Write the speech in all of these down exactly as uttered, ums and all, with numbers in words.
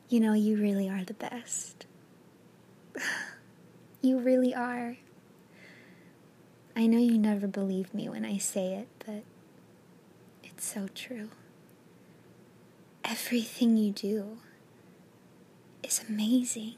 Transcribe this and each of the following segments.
You know, you really are the best. You really are. I know you never believe me when I say it, but it's so true. Everything you do is amazing.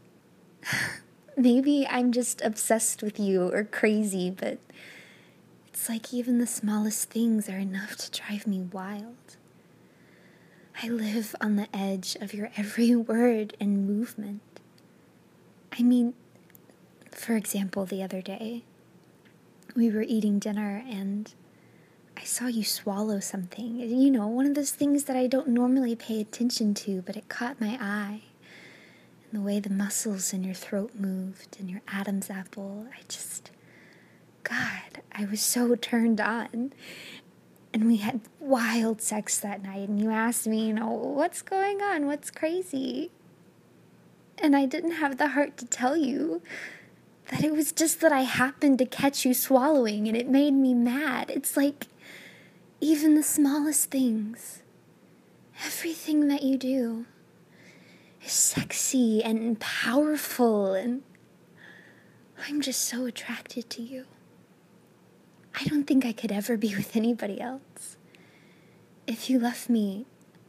Maybe I'm just obsessed with you or crazy, but it's like even the smallest things are enough to drive me wild. I live on the edge of your every word and movement. I mean, for example, the other day, we were eating dinner and I saw you swallow something. You know, one of those things that I don't normally pay attention to, but it caught my eye. And the way the muscles in your throat moved and your Adam's apple, I just, God, I was so turned on. And we had wild sex that night, and you asked me, you know, what's going on? What's crazy? And I didn't have the heart to tell you that it was just that I happened to catch you swallowing, and it made me mad. It's like even the smallest things, everything that you do is sexy and powerful, and I'm just so attracted to you. I don't think I could ever be with anybody else. If you left me,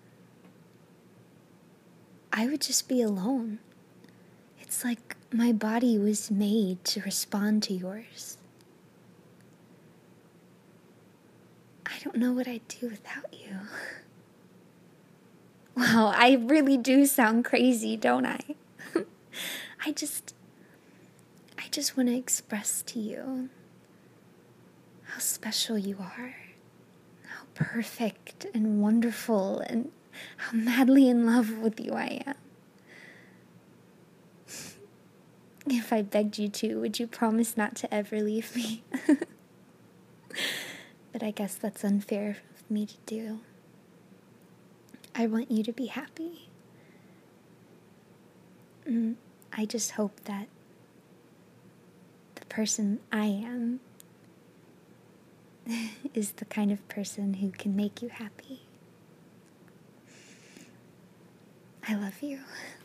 I would just be alone. It's like my body was made to respond to yours. I don't know what I'd do without you. Wow, I really do sound crazy, don't I? I just, I just want to express to you how special you are, how perfect and wonderful, and how madly in love with you I am. If I begged you to, would you promise not to ever leave me? But I guess that's unfair of me to do. I want you to be happy. Mm, I just hope that the person I am is the kind of person who can make you happy. I love you.